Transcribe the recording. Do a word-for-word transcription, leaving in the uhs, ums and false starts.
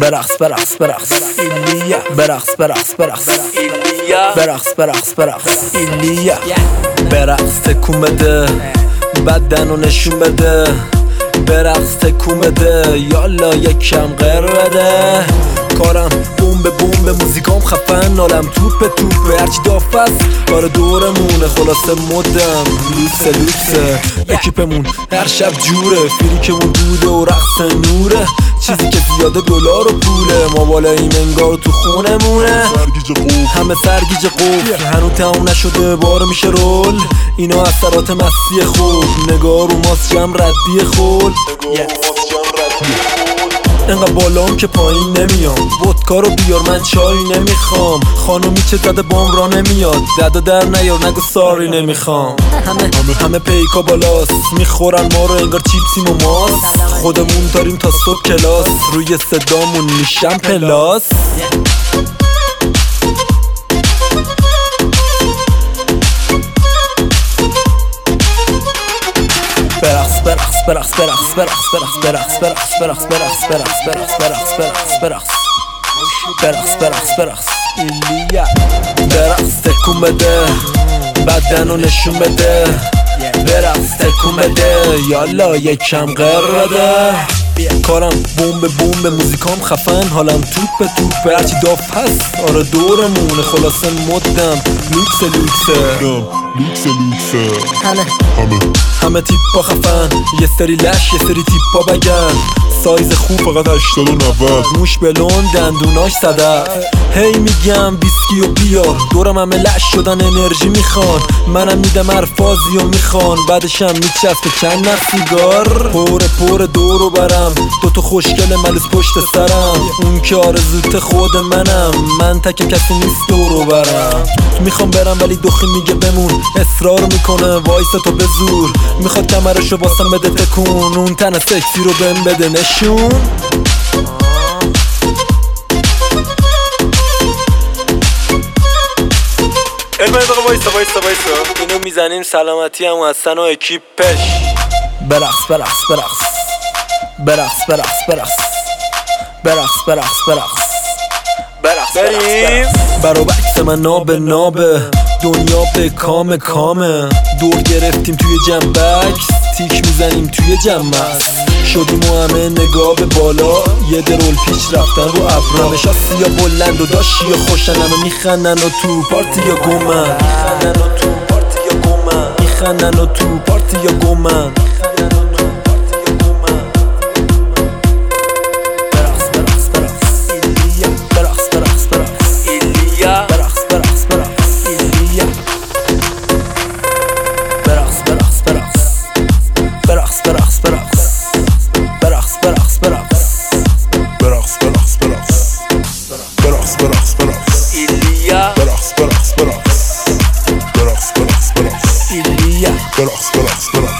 برقص برقص برقص ایلیا برقص برقص برقص ایلیا برقص برقص برقص ایلیا برقص تکون بده بدنو نشون بده برقص تکون بده یالا یکم غر بده کارم بوم به بوم به موزیکام خفن نالم توپ توپ هرچی دافست کار دورمونه خلاصه مدم لوکسه لوکسه اکیپمون هر شب جوره فریکمون دوده و رقص نوره چیزی که زیاده دلار و پوله ما بالاییم انگار تو خونمونه همه سرگیج قفل هنو تموم نشده بار میشه رول اینا اثرات مستی خوب نگاه رو ماست جمع ردی خول انقدر بالام که پایین نمیام ودکا رو بیار من چای نمیخوام خانومی چه زده بام را نمیاد دادا در نیار نگو ساری نمیخوام همه همه پیکا بالاست میخورن ما رو انگار چیپسیم و ماست خودمون داریم تا صبح کلاس روی صدامون میشم پلاس برقص برقص برقص برقص برقص برقص برقص برقص برقص برقص برقص برقص برقص برقص برقص برقص برقص ایلیا برقص تکون بده بدنو نشون بده برقص تکون بده یالا یکم غر بده کارم بوم به بوم به موزیکام خفن حالم توپ به توپ هرچی داف هست آره دورمونه خلاصه مدم لوکسه لوکسه لوکسه لوکسه همه همه تیپا خفن یه سری لش یه سری تیپا بگن سایز خوب فقط هشتاد و نود موش بلون دندوناش صدف هی میگم بیسکی و بیار دورم همه لش شدن انرژی میخوان منم میدم الفاظی و میخوان بعدشم میچسبه چند نخ سیگار پر پر دورو برم دوتا خوشگل ملوس پشت سرم اون که آرزوت خود منم من تک کسی نیست دورو برم میخوام برم ولی دخی میگه بمون اصرار میکنه وایسا تو به زور میخواد کمرشو واسم بده تکون اون تن سکسی رو بهم بده نشون علمه دقیقه وایسا وایسا وایسا اینو میزنیم سلامتی هم هستن و اکیپش برقص برقص برقص برقص برقص برقص برقص برقص برقص برقص بریم برا بکس من نابه نابه دنیا به کام کامه دور گرفتیم توی جنبکس تیک میزنیم توی جمعست شدیم و همه نگاه به بالا یه درول پیش رفتن رو ابرا نشستی یا بلند و داشتی یا خوشن همه میخندن و تو پارتی یا گومن میخندن و تو پارتی یا گومن Relax, relax, relax.